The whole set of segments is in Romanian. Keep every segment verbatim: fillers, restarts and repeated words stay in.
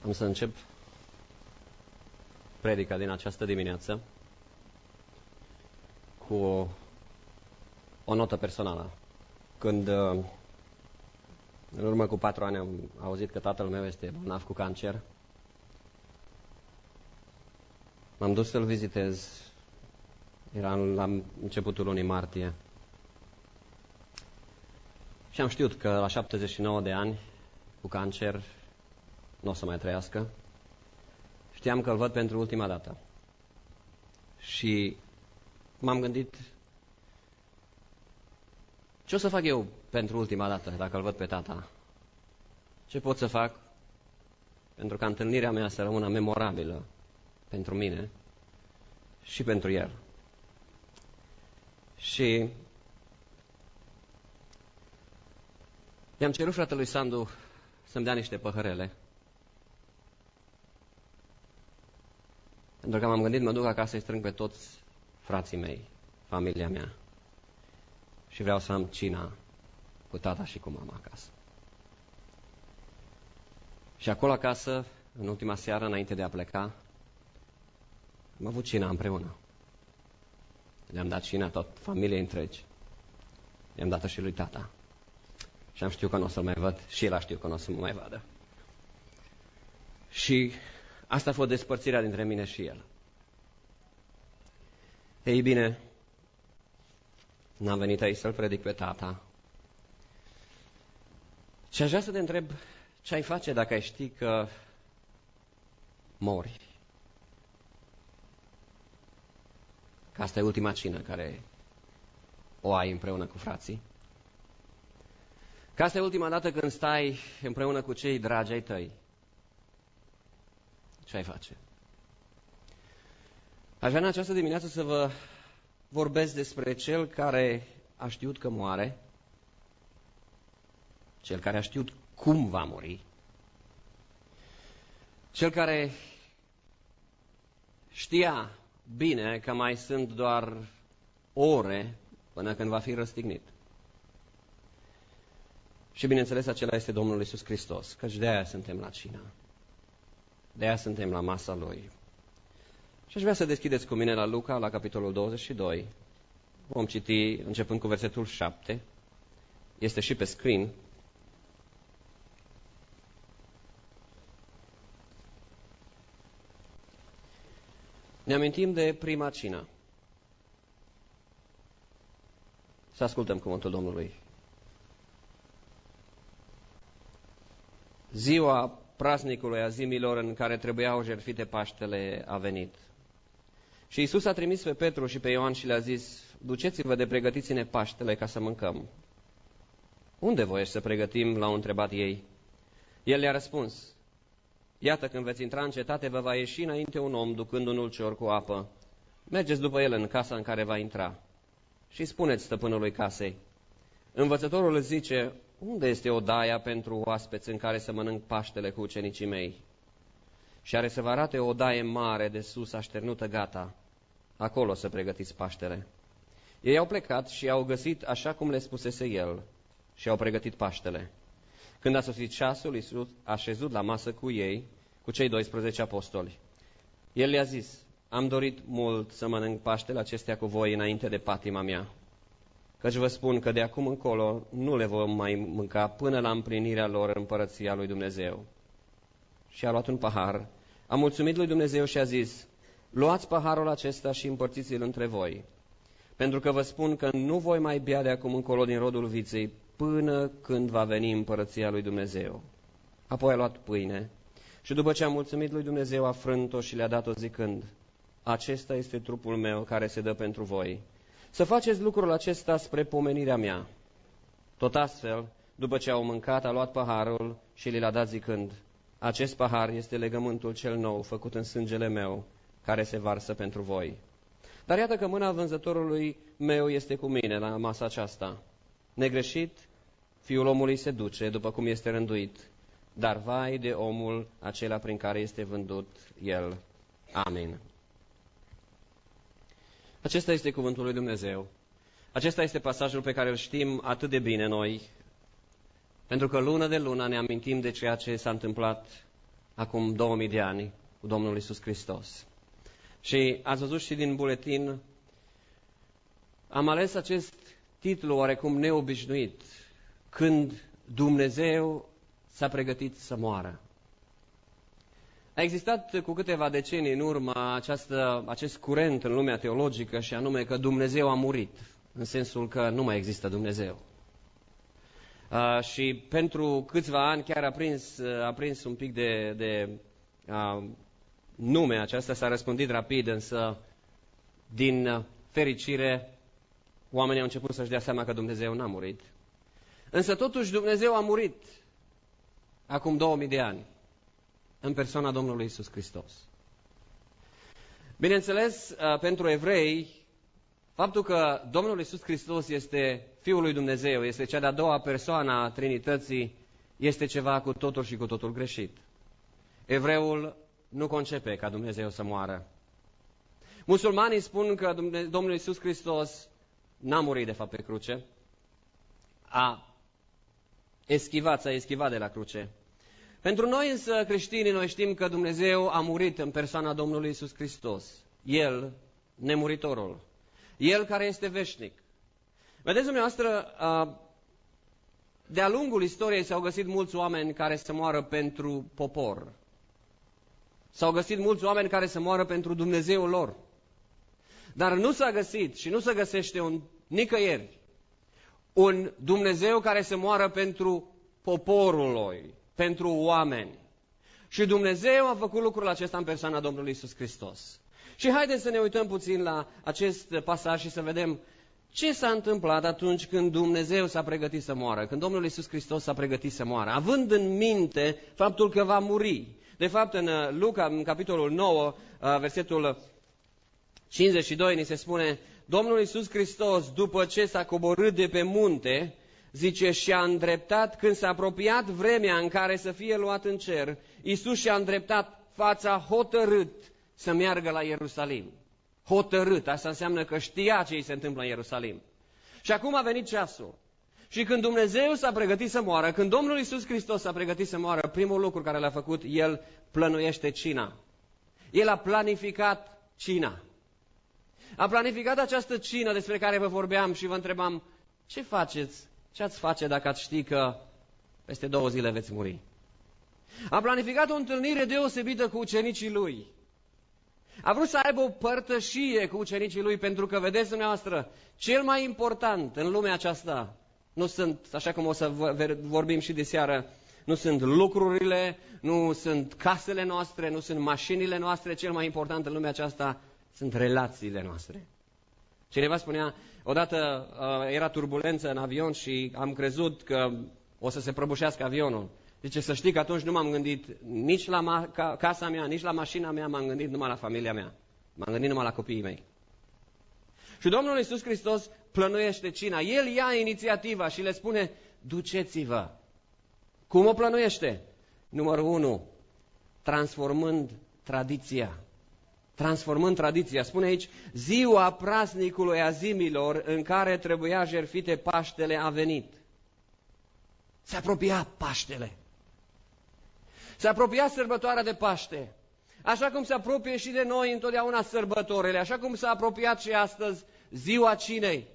Am să încep predica din această dimineață cu o, o notă personală. Când în urmă cu patru ani am auzit că tatăl meu este bolnav cu cancer, m-am dus să-l vizitez. Era la începutul lunii martie. Și am știut că la șaptezeci și nouă de ani, cu cancer, nu o să mai trăiască. Știam că îl văd pentru ultima dată. Și m-am gândit, ce o să fac eu pentru ultima dată dacă îl văd pe tata? Ce pot să fac pentru ca întâlnirea mea să rămână memorabilă pentru mine și pentru el? Și i-am cerut fratelui Sandu să-mi dea niște păhărele. Pentru că m-am gândit, mă duc acasă să-i strâng pe toți frații mei, familia mea. Și vreau să am cina cu tata și cu mama acasă. Și acolo acasă, în ultima seară, înainte de a pleca, am avut cina împreună. Le-am dat cina tot familiei întregi. Le-am dat-o și lui tata. Și am știut că nu o să-l mai văd. Și el a știut că nu o să mă mai vadă. Și asta a fost despărțirea dintre mine și el. Ei bine, n-am venit aici să-l predic pe tata. Și aș vrea să te întreb ce ai face dacă ai ști că mori. Că asta e ultima cină care o ai împreună cu frații. Că asta e ultima dată când stai împreună cu cei dragi ai tăi. Ce ai face? Aș vrea în această dimineață să vă vorbesc despre cel care a știut că moare, cel care a știut cum va muri, cel care știa bine că mai sunt doar ore până când va fi răstignit. Și bineînțeles, acela este Domnul Iisus Hristos, căci de aia suntem la cină. De aia suntem la masa Lui. Și aș vrea să deschideți cu mine la Luca, la capitolul douăzeci și doi. Vom citi începând cu versetul șapte. Este și pe screen. Ne amintim de prima cină. Să ascultăm cuvântul Domnului. Ziua praznicului a zimilor în care trebuiau jertfite Paștele a venit. Și Iisus a trimis pe Petru și pe Ioan și le-a zis, duceți-vă de pregătiți-ne Paștele ca să mâncăm. Unde voiești să pregătim? L-au întrebat ei. El le-a răspuns, iată când veți intra în cetate, vă va ieși înainte un om ducând un ulcior cu apă. Mergeți după el în casa în care va intra și spuneți stăpânului casei, învățătorul îți zice, unde este odaia pentru oaspeți în care să mănânc Paștele cu ucenicii mei? Și are să vă arate o odaie mare de sus așternută gata. Acolo să pregătiți Paștele. Ei au plecat și au găsit așa cum le spusese el și au pregătit Paștele. Când a sosit ceasul, Iisus a șezut la masă cu ei, cu cei doisprezece apostoli. El le-a zis, am dorit mult să mănânc Paștele acestea cu voi înainte de patima mea. Căci vă spun că de acum încolo nu le vom mai mânca până la împlinirea lor în împărăția lui Dumnezeu. Și a luat un pahar, a mulțumit lui Dumnezeu și a zis, luați paharul acesta și împărțiți-l între voi, pentru că vă spun că nu voi mai bea de acum încolo din rodul viței până când va veni împărăția lui Dumnezeu. Apoi a luat pâine și după ce a mulțumit lui Dumnezeu a frânt-o și le-a dat-o zicând, acesta este trupul meu care se dă pentru voi. Să faceți lucrul acesta spre pomenirea mea. Tot astfel, după ce au mâncat, a luat paharul și li l-a dat zicând, acest pahar este legământul cel nou făcut în sângele meu, care se varsă pentru voi. Dar iată că mâna vânzătorului meu este cu mine la masa aceasta. Negreșit, fiul omului se duce, după cum este rânduit, dar vai de omul acela prin care este vândut el. Amin. Acesta este cuvântul lui Dumnezeu. Acesta este pasajul pe care îl știm atât de bine noi, pentru că lună de lună ne amintim de ceea ce s-a întâmplat acum două mii de ani, cu Domnul Iisus Hristos. Și ați văzut și din buletin, am ales acest titlu oarecum neobișnuit, Când Dumnezeu s-a pregătit să moară. A existat cu câteva decenii în urmă această, acest curent în lumea teologică și anume că Dumnezeu a murit, în sensul că nu mai există Dumnezeu. Uh, și pentru câțiva ani chiar a prins, a prins un pic de, de uh, nume aceasta, s-a răspândit rapid, însă din fericire oamenii au început să-și dea seama că Dumnezeu n-a murit. Însă totuși Dumnezeu a murit acum două mii de ani în persoana Domnului Iisus Hristos. Bineînțeles, pentru evrei, faptul că Domnul Iisus Hristos este Fiul lui Dumnezeu, este cea de-a doua persoană a Trinității, este ceva cu totul și cu totul greșit. Evreul nu concepe ca Dumnezeu să moară. Musulmanii spun că Domnul Iisus Hristos n-a murit de fapt pe cruce, a eschivat, s-a eschivat de la cruce. Pentru noi însă creștinii, noi știm că Dumnezeu a murit în persoana Domnului Iisus Hristos. El, nemuritorul. El care este veșnic. Vedeți dumneavoastră, de-a lungul istoriei s-au găsit mulți oameni care să moară pentru popor. S-au găsit mulți oameni care să moară pentru Dumnezeul lor. Dar nu s-a găsit și nu se găsește un, nicăieri un Dumnezeu care să moară pentru poporul lui, pentru oameni. Și Dumnezeu a făcut lucrul acesta în persoana Domnului Iisus Hristos. Și haideți să ne uităm puțin la acest pasaj și să vedem ce s-a întâmplat atunci când Dumnezeu s-a pregătit să moară, când Domnul Iisus Hristos s-a pregătit să moară, având în minte faptul că va muri. De fapt, în Luca, în capitolul nouă, versetul cincizeci și doi, ni se spune: Domnul Iisus Hristos, după ce s-a coborât de pe munte, zice, și-a îndreptat, când s-a apropiat vremea în care să fie luat în cer, Iisus și-a îndreptat fața hotărât să meargă la Ierusalim. Hotărât, asta înseamnă că știa ce îi se întâmplă în Ierusalim. Și acum a venit ceasul. Și când Dumnezeu s-a pregătit să moară, când Domnul Iisus Hristos s-a pregătit să moară, primul lucru care l-a făcut, El plănuiește cina. El a planificat cina. A planificat această cină despre care vă vorbeam și vă întrebam, ce faceți, ce ați face dacă ați ști că peste două zile veți muri? A planificat o întâlnire deosebită cu ucenicii Lui. A vrut să aibă o părtășie cu ucenicii Lui, pentru că, vedeți dumneavoastră, cel mai important în lumea aceasta nu sunt, așa cum o să vorbim și de seară, nu sunt lucrurile, nu sunt casele noastre, nu sunt mașinile noastre, cel mai important în lumea aceasta sunt relațiile noastre. Cineva spunea, odată uh, era turbulență în avion și am crezut că o să se prăbușească avionul. Zice, să știi că atunci nu m-am gândit nici la ma- ca- casa mea, nici la mașina mea, m-am gândit numai la familia mea. M-am gândit numai la copiii mei. Și Domnul Iisus Hristos plănuiește cina. El ia inițiativa și le spune, duceți-vă. Cum o plănuiește? Numărul unu, transformând tradiția. Transformând tradiția. Spune aici, ziua praznicului azimilor în care trebuia jertfite Paștele a venit. Se apropia Paștele. Se apropia sărbătoarea de Paște. Așa cum se apropie și de noi întotdeauna sărbătorile, așa cum s-a apropiat și astăzi ziua cinei.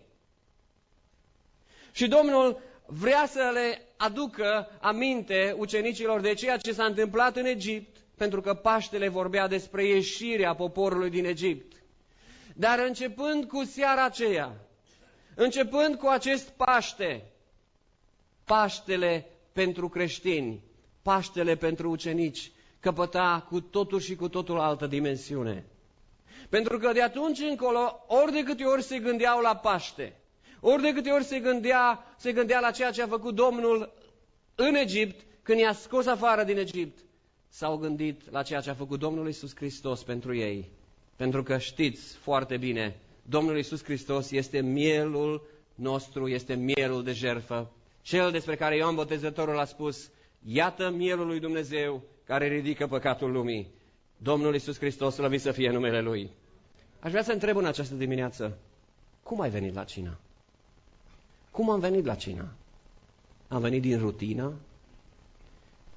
Și Domnul vrea să le aducă aminte ucenicilor de ceea ce s-a întâmplat în Egipt, pentru că Paștele vorbea despre ieșirea poporului din Egipt. Dar începând cu seara aceea, începând cu acest Paște, Paștele pentru creștini, Paștele pentru ucenici, căpăta cu totul și cu totul altă dimensiune. Pentru că de atunci încolo, ori de câte ori se gândeau la Paște, ori de câte ori se gândea, se gândea la ceea ce a făcut Domnul în Egipt, când i-a scos afară din Egipt, s-au gândit la ceea ce a făcut Domnul Iisus Hristos pentru ei. Pentru că știți foarte bine, Domnul Iisus Hristos este mielul nostru, este mielul de jertfă, cel despre care Ioan Botezătorul a spus, iată mielul lui Dumnezeu care ridică păcatul lumii. Domnul Iisus Hristos, slăvit să fie numele Lui. Aș vrea să întreb în această dimineață, cum ai venit la cină? Cum am venit la cină? Am venit din rutină?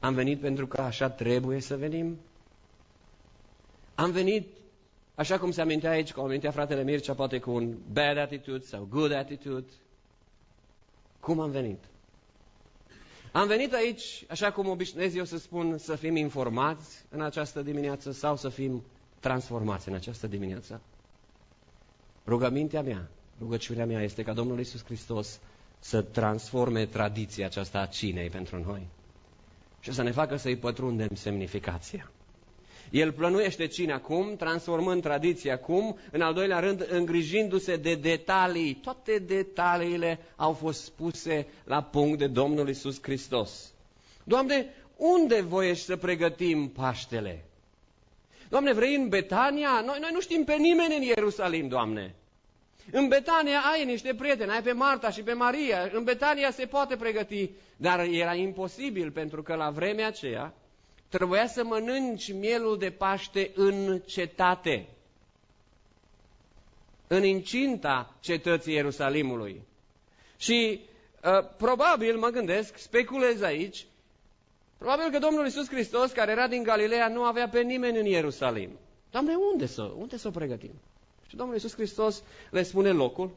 Am venit pentru că așa trebuie să venim? Am venit, așa cum se amintea aici, cum amintea fratele Mircea, poate cu un bad attitude sau good attitude? Cum am venit? Am venit aici, așa cum obișnuiesc eu să spun, să fim informați în această dimineață sau să fim transformați în această dimineață? Rugămintea mea, rugăciunea mea este ca Domnul Iisus Hristos să transforme tradiția aceasta a cinei pentru noi și să ne facă să-i pătrundem semnificația. El plănuiește cina cum, transformând tradiția cum, în al doilea rând, îngrijindu-se de detalii. Toate detaliile au fost spuse la punct de Domnul Iisus Hristos. Doamne, unde voiești să pregătim Paștele? Doamne, vrei în Betania? Noi, noi nu știm pe nimeni în Ierusalim, Doamne. În Betania ai niște prieteni, ai pe Marta și pe Maria. În Betania se poate pregăti, dar era imposibil pentru că la vremea aceea trebuia să mănânci mielul de Paște în cetate, în incinta cetății Ierusalimului. Și uh, probabil, mă gândesc, speculez aici, probabil că Domnul Iisus Hristos, care era din Galileea, nu avea pe nimeni în Ierusalim. Doamne, unde să, unde să o pregătim? Și Domnul Iisus Hristos le spune locul.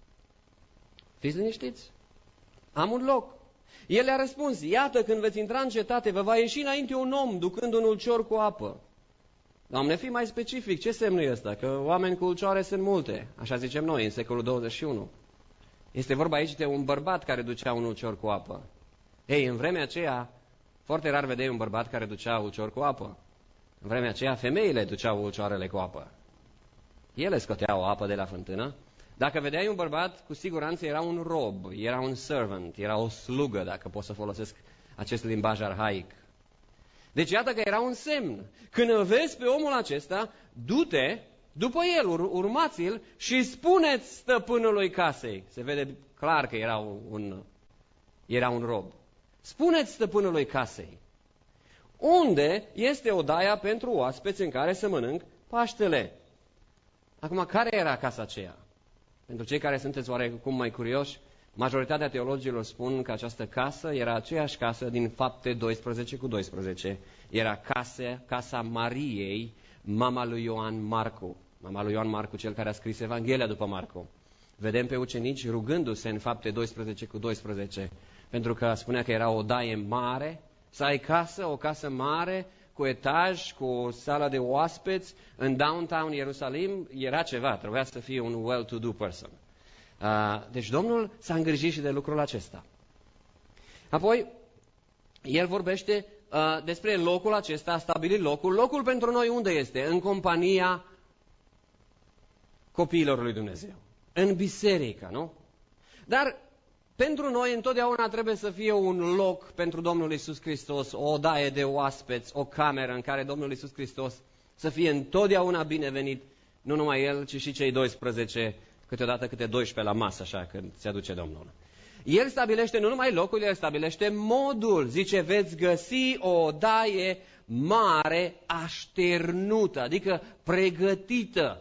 Fiți liniștiți, am un loc. El le-a răspuns, iată, când veți intra în cetate, vă va ieși înainte un om ducând un ulcior cu apă. Doamne, fii mai specific, ce semn e ăsta? Că oameni cu ulcioare sunt multe, așa zicem noi, în secolul douăzeci și unu. Este vorba aici de un bărbat care ducea un ulcior cu apă. Ei, în vremea aceea, foarte rar vedeai un bărbat care ducea ulcior cu apă. În vremea aceea, femeile duceau ulcioarele cu apă. Ele scoteau apă de la fântână. Dacă vedeai un bărbat, cu siguranță era un rob, era un servant, era o slugă, dacă pot să folosesc acest limbaj arhaic. Deci iată că era un semn. Când îl vezi pe omul acesta, du-te după el, ur- urmați-l și spuneți stăpânului casei. Se vede clar că era un, era un rob. Spuneți stăpânului casei. Unde este odaia pentru oaspeți în care să mănânc Paștele? Acum, care era casa aceea? Pentru cei care sunteți oarecum mai curioși, majoritatea teologilor spun că această casă era aceeași casă din Fapte doisprezece cu doisprezece. Era casa, casa Mariei, mama lui Ioan Marcu. Mama lui Ioan Marcu, cel care a scris Evanghelia după Marcu. Vedem pe ucenici rugându-se în Fapte doisprezece cu doisprezece, pentru că spunea că era o odaie mare, să ai casă, o casă mare, cu etaj, cu o sală de oaspeți, în downtown Ierusalim, era ceva, trebuia să fie un well-to-do person. Uh, deci Domnul s-a îngrijit și de lucrul acesta. Apoi, el vorbește uh, despre locul acesta, a stabilit locul. Locul pentru noi unde este? În compania copiilor lui Dumnezeu. În biserică, nu? Dar pentru noi întotdeauna trebuie să fie un loc pentru Domnul Iisus Hristos, o odaie de oaspeți, o cameră în care Domnul Iisus Hristos să fie întotdeauna binevenit, nu numai El, ci și cei doisprezece, câteodată câte doisprezece la masă, așa, când se aduce Domnul. El stabilește nu numai locul, El stabilește modul. Zice, veți găsi o odaie mare, așternută, adică pregătită.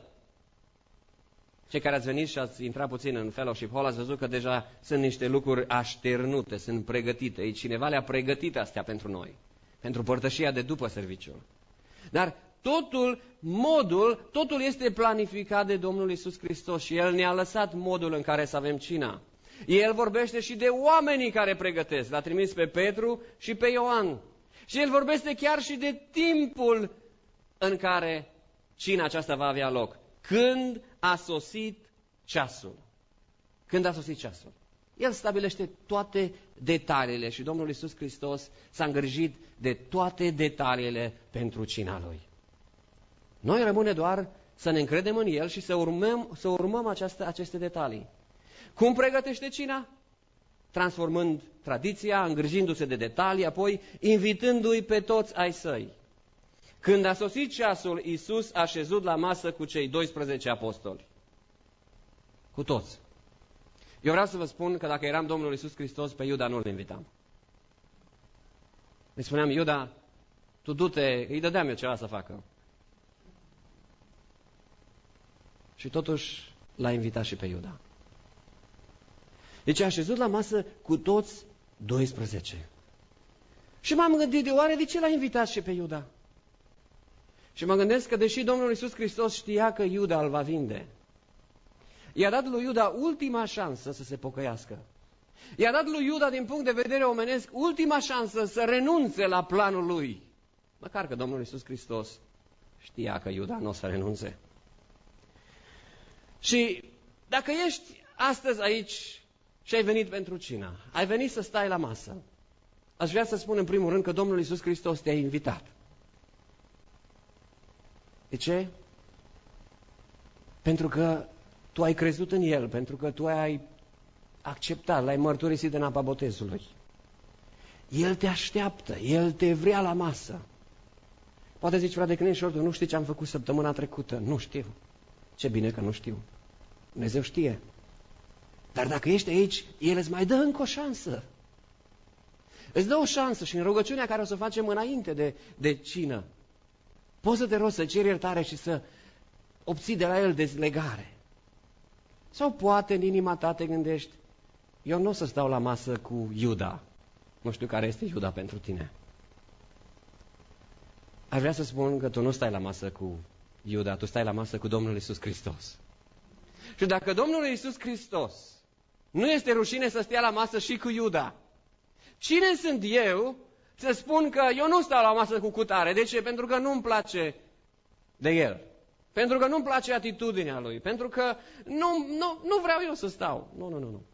Cei care ați venit și ați intrat puțin în Fellowship Hall, ați văzut că deja sunt niște lucruri așternute, sunt pregătite. Ei, cineva le-a pregătit astea pentru noi, pentru părtășia de după serviciul. Dar totul, modul, totul este planificat de Domnul Iisus Hristos și El ne-a lăsat modul în care să avem cina. El vorbește și de oamenii care pregătesc. L-a trimis pe Petru și pe Ioan. Și El vorbește chiar și de timpul în care cina aceasta va avea loc. Când a sosit ceasul. Când a sosit ceasul. El stabilește toate detaliile și Domnul Iisus Hristos s-a îngrijit de toate detaliile pentru cina Lui. Noi rămâne doar să ne încredem în El și să urmăm, să urmăm această, aceste detalii. Cum pregătește cina? Transformând tradiția, îngrijindu-se de detalii, apoi invitându-i pe toți ai săi. Când a sosit ceasul, Iisus a șezut la masă cu cei doisprezece apostoli. Cu toți. Eu vreau să vă spun că dacă eram Domnul Iisus Hristos, pe Iuda nu-l invitam. Îi spuneam, Iuda, tu du-te, îi dădeam eu ceva să facă. Și totuși l-a invitat și pe Iuda. Deci a șezut la masă cu toți doisprezece. Și m-am gândit, de oare de ce l-a invitat și pe Iuda? Și mă gândesc că deși Domnul Iisus Hristos știa că Iuda îl va vinde, i-a dat lui Iuda ultima șansă să se pocăiască. I-a dat lui Iuda, din punct de vedere omenesc, ultima șansă să renunțe la planul lui. Măcar că Domnul Iisus Hristos știa că Iuda nu o să renunțe. Și dacă ești astăzi aici și ai venit pentru cină, ai venit să stai la masă, aș vrea să spun în primul rând că Domnul Iisus Hristos te-a invitat. De ce? Pentru că tu ai crezut în El, pentru că tu ai acceptat, l-ai mărturisit în apa botezului. El te așteaptă, El te vrea la masă. Poate zici, frate Cneșor, tu nu știi ce am făcut săptămâna trecută. Nu știu. Ce bine că nu știu. Dumnezeu știe. Dar dacă ești aici, El îți mai dă încă o șansă. Îți dă o șansă și în rugăciunea care o să facem înainte de, de cină, poți să te rogi să ceri iertare și să obții de la El dezlegare. Sau poate în inima ta te gândești, eu nu o să stau la masă cu Iuda. Nu știu care este Iuda pentru tine. Aș vrea să spun că tu nu stai la masă cu Iuda, tu stai la masă cu Domnul Iisus Hristos. Și dacă Domnul Iisus Hristos nu este rușine să stea la masă și cu Iuda, cine sunt eu să spun că eu nu stau la masă cu cutare? De ce? Pentru că nu-mi place de el. Pentru că nu-mi place atitudinea lui. Pentru că nu, nu, nu vreau eu să stau. Nu, nu, nu, nu.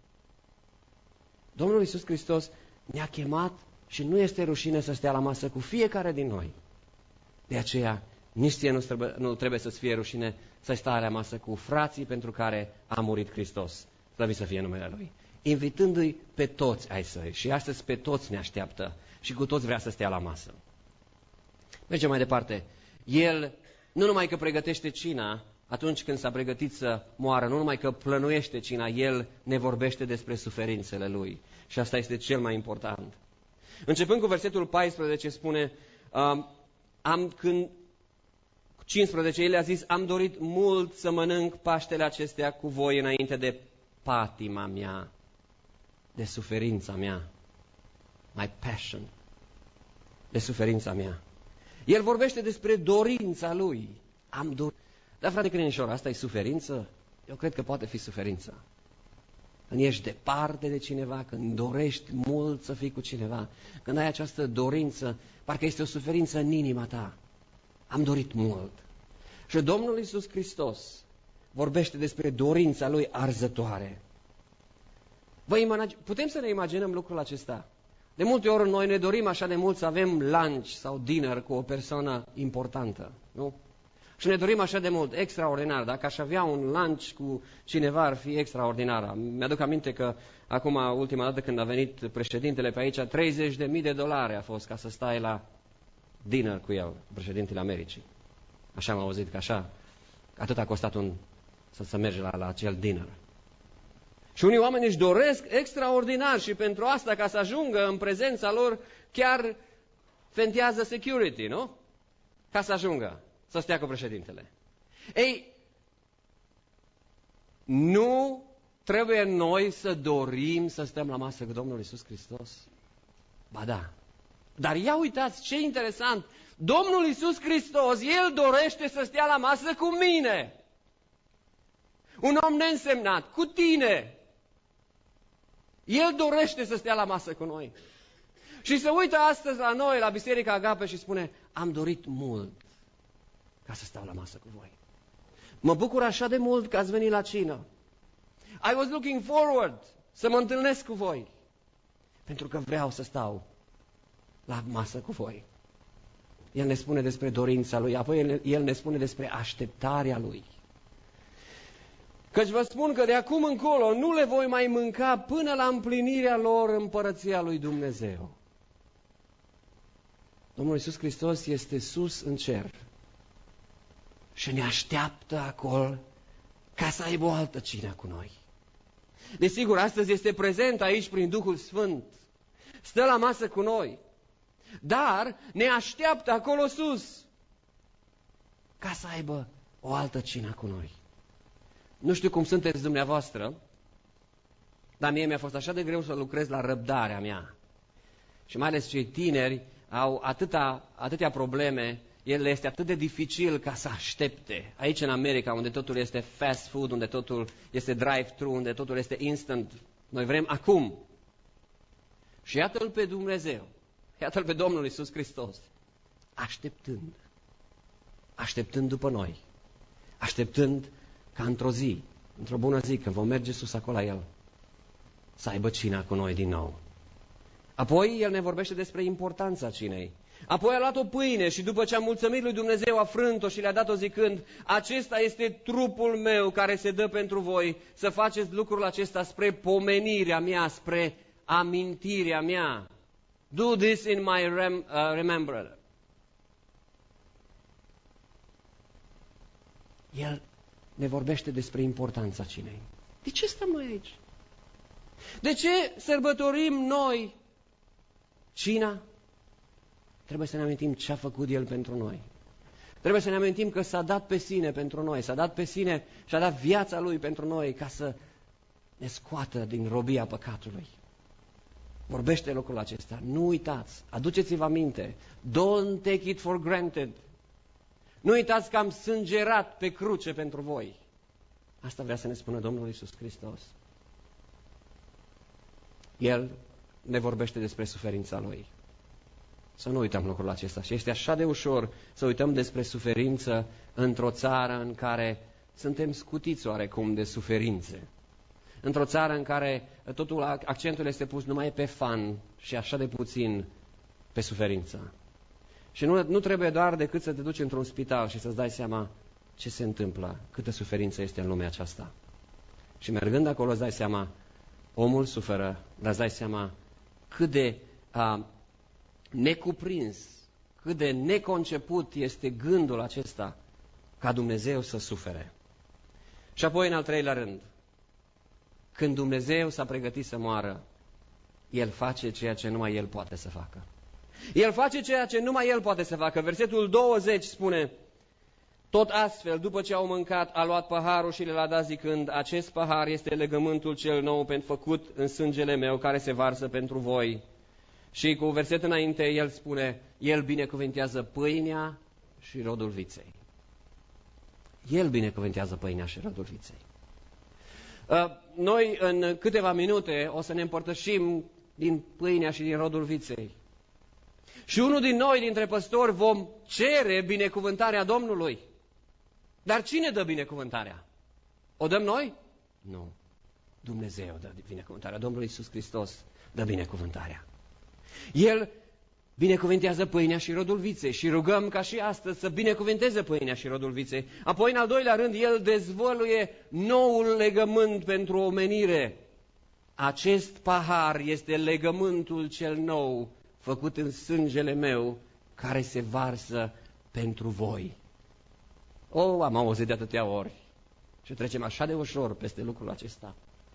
Domnul Iisus Hristos ne-a chemat și nu este rușine să stea la masă cu fiecare din noi. De aceea, nici ție nu trebuie, nu trebuie să-ți fie rușine să stai la masă cu frații pentru care a murit Hristos. Slăvit să fie numele Lui. Invitându-i pe toți ai săi. Și astăzi pe toți ne așteaptă. Și cu toți vrea să stea la masă. Mergem mai departe. El nu numai că pregătește cina atunci când s-a pregătit să moară, nu numai că plănuiește cina, El ne vorbește despre suferințele Lui. Și asta este cel mai important. Începând cu versetul paisprezece spune, um, am, când, cincisprezece, El a zis, am dorit mult să mănânc Paștele acestea cu voi înainte de patima mea, de suferința mea. My passion, de suferința mea. El vorbește despre dorința Lui. Am dorit. Dar, frate Crinișor, asta e suferință? Eu cred că poate fi suferință. Când ești departe de cineva, când dorești mult să fii cu cineva, când ai această dorință, parcă este o suferință în inima ta. Am dorit mult. Și Domnul Iisus Hristos vorbește despre dorința Lui arzătoare. Vă imagine... Putem să ne imaginăm lucrul acesta? De multe ori noi ne dorim așa de mult să avem lunch sau dinner cu o persoană importantă, nu? Și ne dorim așa de mult, extraordinar. Dacă aș avea un lunch cu cineva, ar fi extraordinar. Mi-aduc aminte că acum, ultima dată când a venit președintele pe aici, treizeci de mii de dolari a fost ca să stai la dinner cu el, președintele Americii. Așa am auzit că așa, atât a costat un, să, să merge la, la acel dinner. Și unii oameni își doresc extraordinar și pentru asta, ca să ajungă în prezența lor, chiar fentează security, nu? Ca să ajungă să stea cu președintele. Ei, nu trebuie noi să dorim să stăm la masă cu Domnul Iisus Hristos? Ba da. Dar ia uitați ce interesant. Domnul Iisus Hristos, El dorește să stea la masă cu mine. Un om neînsemnat, cu tine. El dorește să stea la masă cu noi. Și se uită astăzi la noi, la Biserica Agape și spune, am dorit mult ca să stau la masă cu voi. Mă bucur așa de mult că ați venit la cină. I was looking forward să mă întâlnesc cu voi. Pentru că vreau să stau la masă cu voi. El ne spune despre dorința Lui, apoi El ne spune despre așteptarea Lui. Căci vă spun că de acum încolo nu le voi mai mânca până la împlinirea lor împărăția lui Dumnezeu. Domnul Iisus Hristos este sus în cer și ne așteaptă acolo ca să aibă o altă cină cu noi. Desigur, astăzi este prezent aici prin Duhul Sfânt. Stă la masă cu noi. Dar ne așteaptă acolo sus ca să aibă o altă cină cu noi. Nu știu cum sunteți dumneavoastră, dar mie mi-a fost așa de greu să lucrez la răbdarea mea. și mai ales cei tineri au atâta, atâtea probleme, el este atât de dificil ca să aștepte. Aici în America, unde totul este fast food, unde totul este drive-thru, unde totul este instant, noi vrem acum. Și iată-L pe Dumnezeu, iată-L pe Domnul Iisus Hristos, așteptând, așteptând după noi, așteptând ca într-o zi, într-o bună zi, când vom merge sus acolo la El, să aibă cina cu noi din nou. Apoi El ne vorbește despre importanța cinei. Apoi a luat o pâine și după ce a mulțumit lui Dumnezeu a frânt-o și le-a dat-o zicând: acesta este trupul meu care se dă pentru voi, să faceți lucrul acesta spre pomenirea mea, spre amintirea mea. Do this in my rem, uh, remembrance. El ne vorbește despre importanța cinei. De ce stăm noi aici? De ce sărbătorim noi cina? Trebuie să ne amintim ce a făcut El pentru noi. Trebuie să ne amintim că s-a dat pe sine pentru noi, s-a dat pe sine și a dat viața Lui pentru noi ca să ne scoată din robia păcatului. Vorbește lucrul acesta. Nu uitați, aduceți-vă aminte. Don't take it for granted. Nu uitați că am sângerat pe cruce pentru voi. Asta vrea să ne spună Domnul Iisus Hristos. El ne vorbește despre suferința Lui. Să nu uităm lucrul acesta. Și este așa de ușor să uităm despre suferință într-o țară în care suntem scutiți oarecum de suferințe. Într-o țară în care totul, accentul este pus numai pe fan și așa de puțin pe suferință. Și nu, nu trebuie doar decât să te duci într-un spital și să-ți dai seama ce se întâmplă, câtă suferință este în lumea aceasta. Și mergând acolo îți dai seama, omul suferă, dar îți dai seama cât de a, necuprins, cât de neconceput este gândul acesta ca Dumnezeu să sufere. Și apoi, în al treilea rând, când Dumnezeu s-a pregătit să moară, El face ceea ce numai El poate să facă. El face ceea ce numai El poate să facă. Versetul douăzeci spune: tot astfel, după ce au mâncat, a luat paharul și le-a dat zicând: acest pahar este legământul cel nou făcut în sângele meu, care se varsă pentru voi. Și cu verset înainte, El spune: El binecuvintează pâinea și rodul viței. El binecuvintează pâinea și rodul viței. Noi, în câteva minute, o să ne împărtășim din pâinea și din rodul viței. Și unul din noi, dintre păstori, vom cere binecuvântarea Domnului. Dar cine dă binecuvântarea? O dăm noi? Nu. Dumnezeu dă binecuvântarea. Domnul Iisus Hristos dă binecuvântarea. El binecuvintează pâinea și rodul viței și rugăm ca și astăzi să binecuvinteze pâinea și rodul viței. Apoi, în al doilea rând, El dezvăluie noul legământ pentru omenire. Acest pahar este legământul cel nou făcut în sângele meu, care se varsă pentru voi. O, am auzit de atâtea ori și trecem așa de ușor peste lucrul acesta.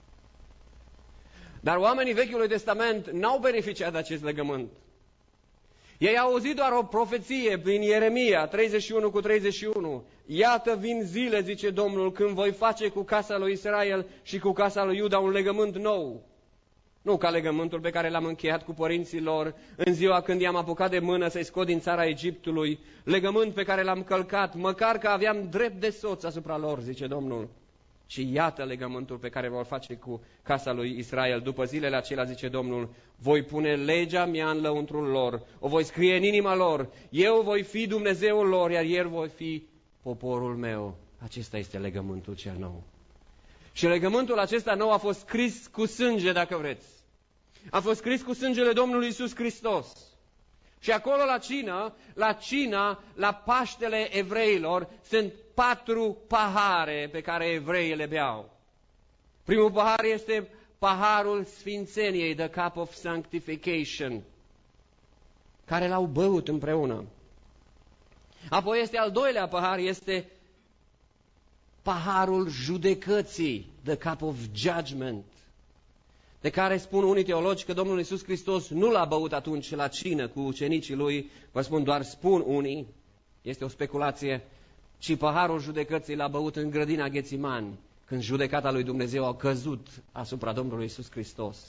Dar oamenii Vechiului Testament n-au beneficiat de acest legământ. Ei au auzit doar o profeție prin Ieremia treizeci și unu cu treizeci și unu. Iată vin zile, zice Domnul, când voi face cu casa lui Israel și cu casa lui Iuda un legământ nou. Nu ca legământul pe care l-am încheiat cu părinții lor în ziua când i-am apucat de mână să-i scot din țara Egiptului, legământ pe care l-am călcat, măcar că aveam drept de soț asupra lor, zice Domnul. Și iată legământul pe care vor face cu casa lui Israel. După zilele acelea, zice Domnul, voi pune legea mea în lăuntrul lor, o voi scrie în inima lor, eu voi fi Dumnezeul lor, iar ei voi fi poporul meu. Acesta este legământul cel nou. Și legământul acesta nou a fost scris cu sânge, dacă vreți. A fost scris cu sângele Domnului Iisus Hristos. Și acolo la cină, la cina, la Paștele evreilor, sunt patru pahare pe care evreii le beau. Primul pahar este paharul sfințeniei, the cup of sanctification, care l-au băut împreună. Apoi este al doilea pahar, este paharul judecății, the cup of judgment, de care spun unii teologi că Domnul Iisus Hristos nu l-a băut atunci la cină cu ucenicii lui, vă spun doar spun unii, este o speculație, ci paharul judecății l-a băut în grădina Ghețimani, când judecata lui Dumnezeu a căzut asupra Domnului Iisus Hristos.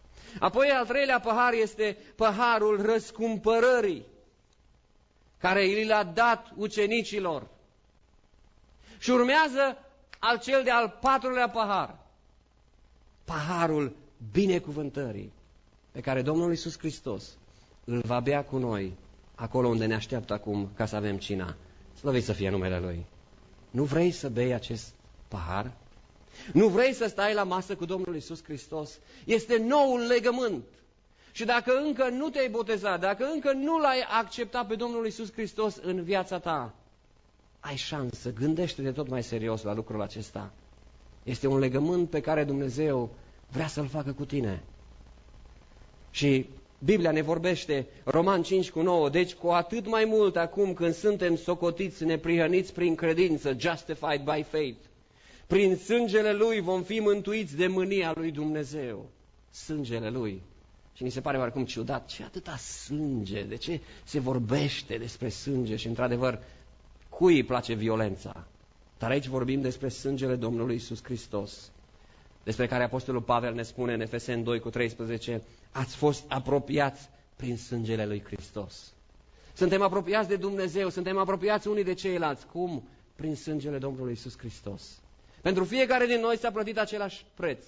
Apoi al treilea pahar este paharul răscumpărării, care i l-a dat ucenicilor. Și urmează al cel de-al patrulea pahar, paharul binecuvântării, pe care Domnul Iisus Hristos îl va bea cu noi, acolo unde ne așteaptă acum ca să avem cina. Slăvit să fie numele Lui. Nu vrei să bei acest pahar? Nu vrei să stai la masă cu Domnul Iisus Hristos? Este noul legământ. Și dacă încă nu te-ai botezat, dacă încă nu l-ai acceptat pe Domnul Iisus Hristos în viața ta, ai șansă, gândește-te tot mai serios la lucrul acesta. Este un legământ pe care Dumnezeu vrea să-l facă cu tine. Și Biblia ne vorbește, Roman cinci cu nouă, deci cu atât mai mult acum când suntem socotiți, neprihăniți prin credință, justified by faith, prin sângele Lui vom fi mântuiți de mânia Lui Dumnezeu. Sângele Lui. Și ni se pare oarecum ciudat, ce atâta sânge, de ce se vorbește despre sânge? Și într-adevăr, cui îi place violența? Dar aici vorbim despre sângele Domnului Iisus Hristos, despre care Apostolul Pavel ne spune în Efeseni doi cu treisprezece, ați fost apropiați prin sângele lui Hristos. Suntem apropiați de Dumnezeu, suntem apropiați unii de ceilalți. Cum? Prin sângele Domnului Iisus Hristos. Pentru fiecare din noi s-a plătit același preț.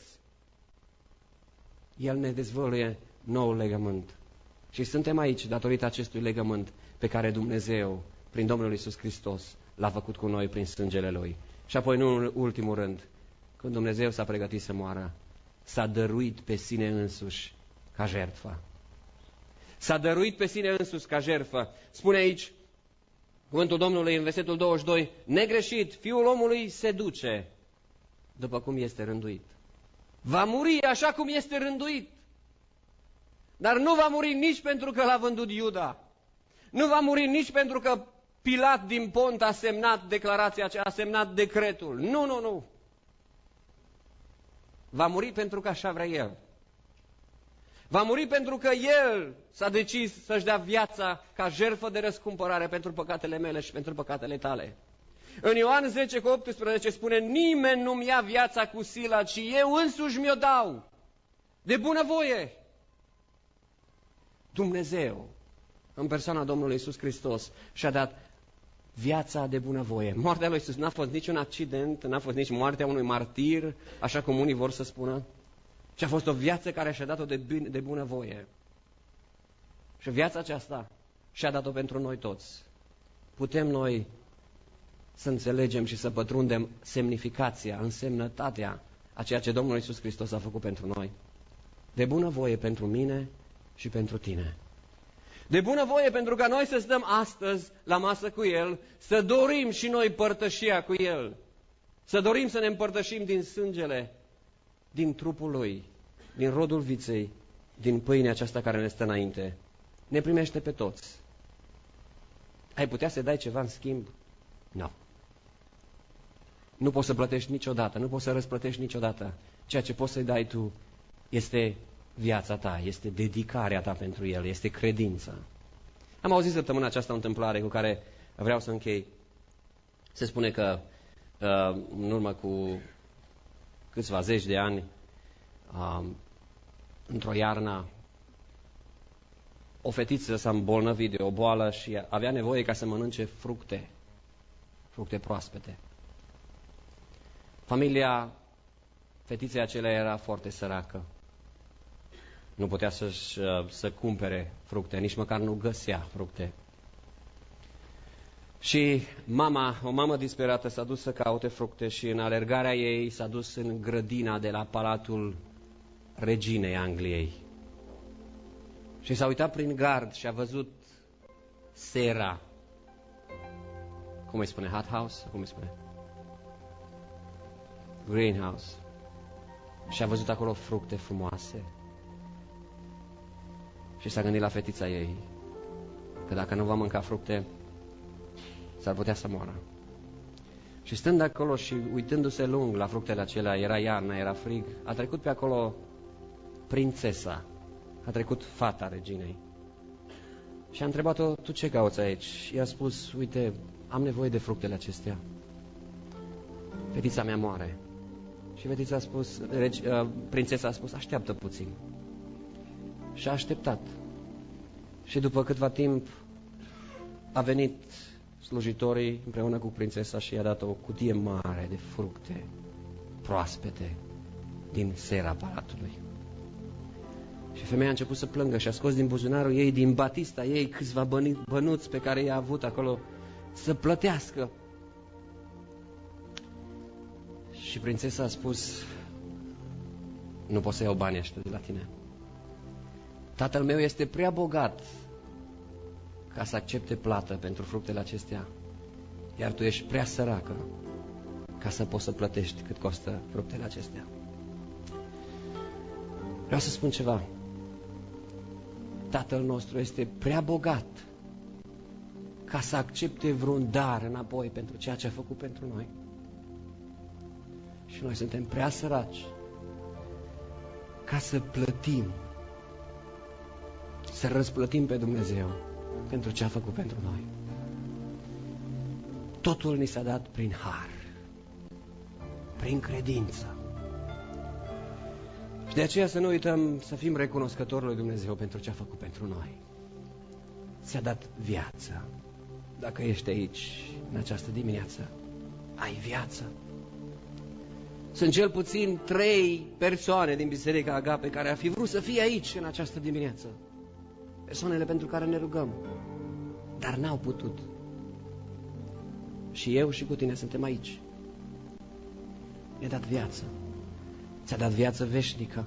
El ne dezvăluie noul legământ. Și suntem aici datorită acestui legământ pe care Dumnezeu, prin Domnul Iisus Hristos, l-a făcut cu noi prin sângele Lui. Și apoi, nu în ultimul rând, când Dumnezeu s-a pregătit să moară, s-a dăruit pe sine însuși ca jertfă. S-a dăruit pe sine însuși ca jertfă. Spune aici cuvântul Domnului în versetul douăzeci și doi, negreșit, Fiul omului se duce după cum este rânduit. Va muri așa cum este rânduit. Dar nu va muri nici pentru că l-a vândut Iuda. Nu va muri nici pentru că Pilat din Pont a semnat declarația aceea, a semnat decretul. Nu, nu, nu. Va muri pentru că așa vrea El. Va muri pentru că El s-a decis să-și dea viața ca jertfă de răscumpărare pentru păcatele mele și pentru păcatele tale. În Ioan zece cu optsprezece spune, nimeni nu-mi ia viața cu sila, ci eu însuși mi-o dau. De bunăvoie. Dumnezeu, în persoana Domnului Iisus Hristos, și-a dat viața de bunăvoie. Moartea lui Iisus n-a fost niciun accident, n-a fost nici moartea unui martir, așa cum unii vor să spună, ci a fost o viață care și-a dat-o de, de bunăvoie. Și viața aceasta și-a dat-o pentru noi toți. Putem noi să înțelegem și să pătrundem semnificația, însemnătatea a ceea ce Domnul Iisus Hristos a făcut pentru noi. De bunăvoie pentru mine și pentru tine. De bunăvoie pentru ca noi să stăm astăzi la masă cu El, să dorim și noi părtășia cu El, să dorim să ne împărtășim din sângele, din trupul Lui, din rodul viței, din pâinea aceasta care ne stă înainte. Ne primește pe toți. Ai putea să dai ceva în schimb? Nu. No. Nu poți să plătești niciodată, nu poți să răsplătești niciodată. Ceea ce poți să-i dai tu este viața ta, este dedicarea ta pentru El, este credința. Am auzit săptămâna aceasta o întâmplare cu care vreau să închei. Se spune că uh, în urmă cu câțiva zeci de ani, uh, într-o iarnă, o fetiță s-a îmbolnăvit de o boală și avea nevoie ca să mănânce fructe, fructe proaspete. Familia fetiței acelea era foarte săracă. Nu putea să-și, să cumpere fructe, nici măcar nu găsea fructe. Și mama, o mamă disperată, s-a dus să caute fructe și în alergarea ei s-a dus în grădina de la Palatul Reginei Angliei. Și s-a uitat prin gard și a văzut sera. Cum îi spune? Hot house? Cum îi spune? Greenhouse. Și a văzut acolo fructe frumoase. Și s-a gândit la fetița ei că dacă nu va mânca fructe, s-ar putea să moară. Și stând acolo și uitându-se lung la fructele acelea, era iarnă, era frig, a trecut pe acolo prințesa, a trecut fata reginei. Și a întrebat-o, tu ce cauți aici? Și i-a spus, uite, am nevoie de fructele acestea. Fetița mea moare. Și fetița a spus, regi, uh, prințesa a spus, așteaptă puțin. Și a așteptat. Și după câtva timp a venit slujitorii împreună cu prințesa și i-a dat o cutie mare de fructe proaspete din sera palatului. Și femeia a început să plângă și a scos din buzunarul ei, din batista ei, câțiva bănuți pe care i-a avut acolo să plătească. Și prințesa a spus: nu pot să iau banii ăștia de la tine. Tatăl meu este prea bogat ca să accepte plată pentru fructele acestea, iar tu ești prea săracă ca să poți să plătești cât costă fructele acestea. Vreau să spun ceva. Tatăl nostru este prea bogat ca să accepte vreun dar înapoi pentru ceea ce a făcut pentru noi. Și noi suntem prea săraci ca să plătim, să răsplătim pe Dumnezeu pentru ce a făcut pentru noi. Totul ni s-a dat prin har, prin credință. Și de aceea să nu uităm să fim recunoscători lui Dumnezeu pentru ce a făcut pentru noi. Ți-a dat viață. Dacă ești aici în această dimineață, ai viață. Sunt cel puțin trei persoane din Biserica Agape care ar fi vrut să fie aici în această dimineață. Persoanele pentru care ne rugăm, dar n-au putut. Și eu și cu tine suntem aici. Ne-a dat viață. Ți-a dat viață veșnică.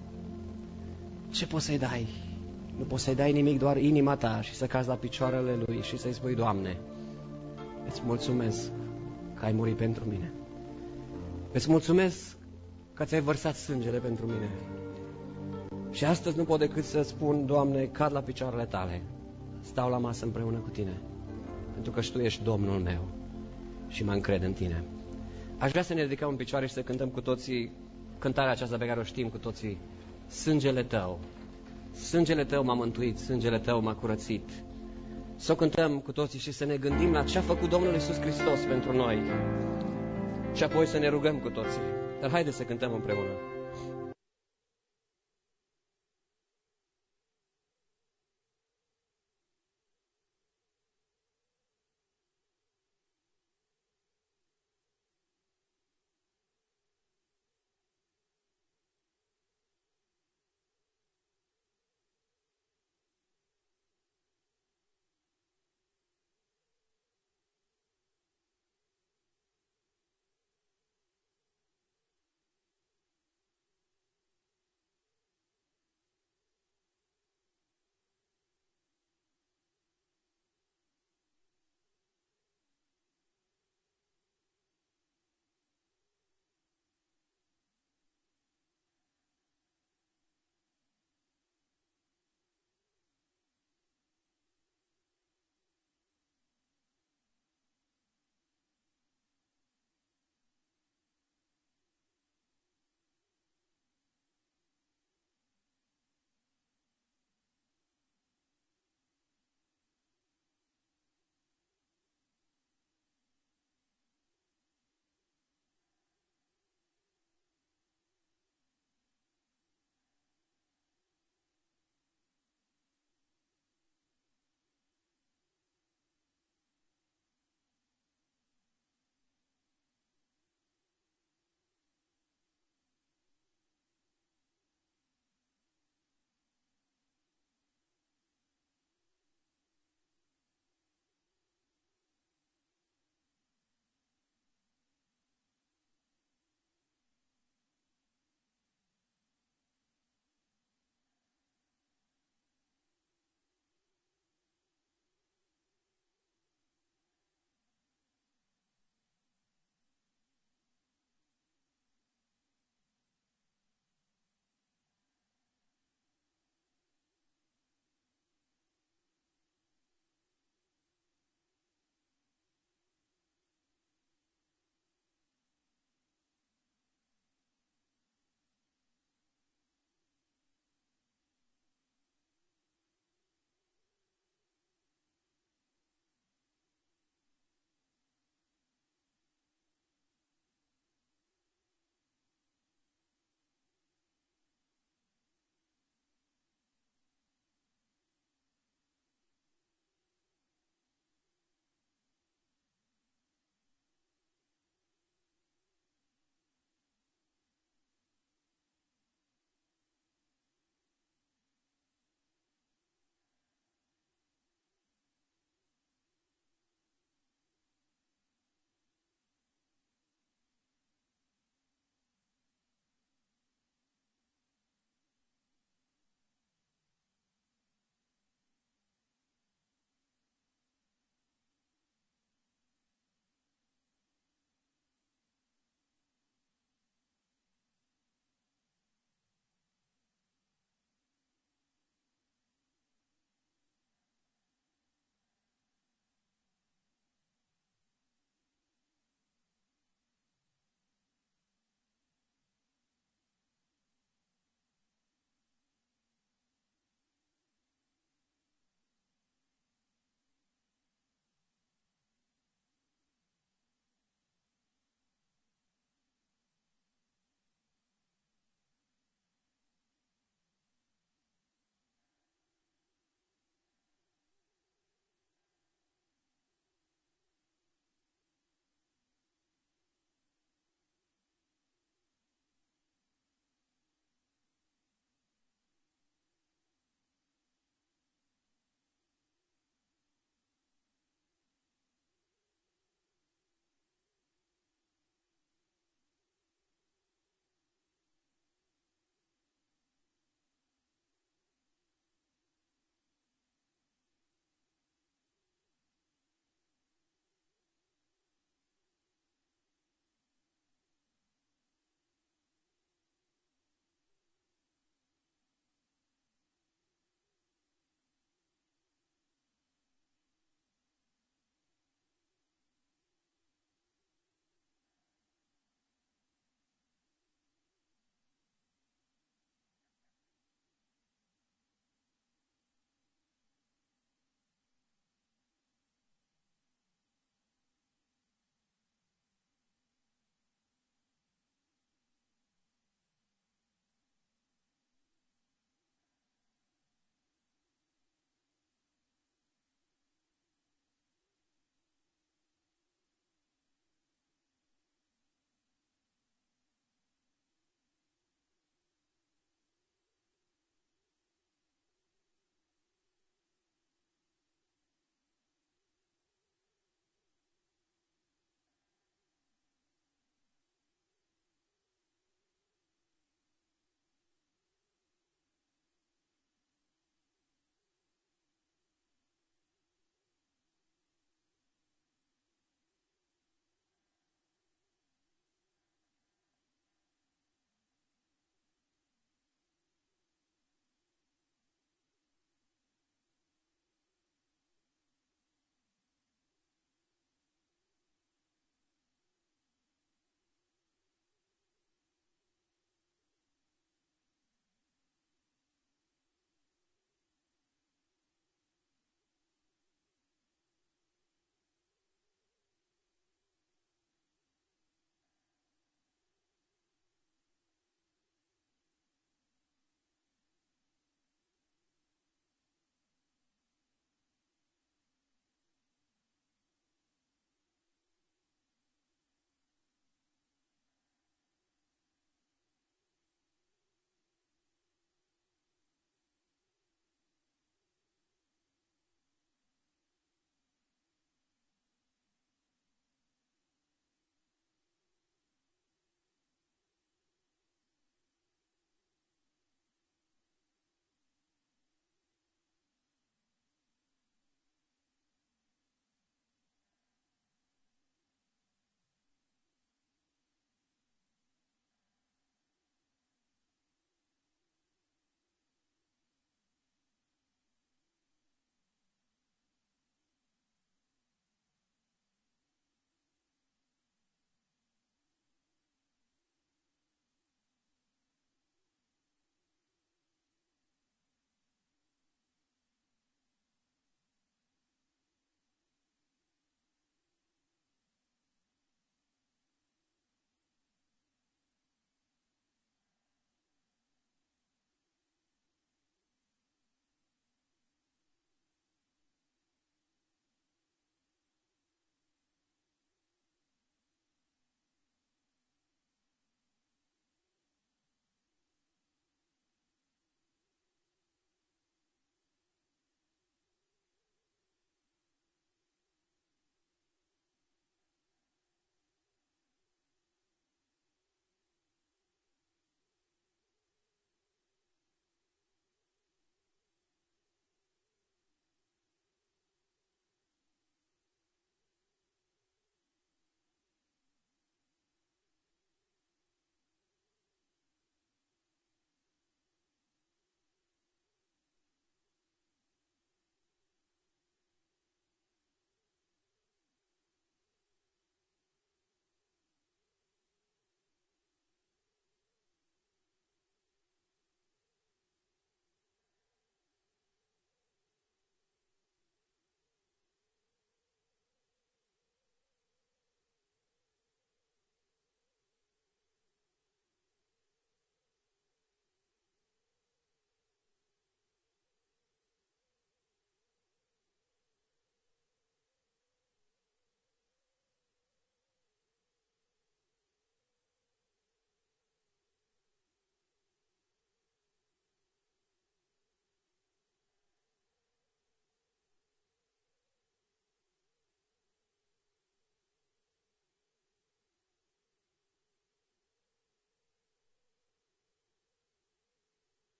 Ce poți să-i dai? Nu poți să-i dai nimic, doar inima ta și să cazi la picioarele Lui și să-i spui: Doamne, îți mulțumesc că ai murit pentru mine. Îți mulțumesc că ți-ai vărsat sângele pentru mine. Și astăzi nu pot decât să spun: Doamne, cad la picioarele tale, stau la masă împreună cu tine, pentru că și tu ești Domnul meu și mă încred în tine. Aș vrea să ne ridicăm în picioare și să cântăm cu toții cântarea aceasta pe care o știm cu toții: Sângele tău, sângele tău m-a mântuit, sângele tău m-a curățit. Să o cântăm cu toții și să ne gândim la ce a făcut Domnul Iisus Hristos pentru noi și apoi să ne rugăm cu toții. Dar haideți să cântăm împreună.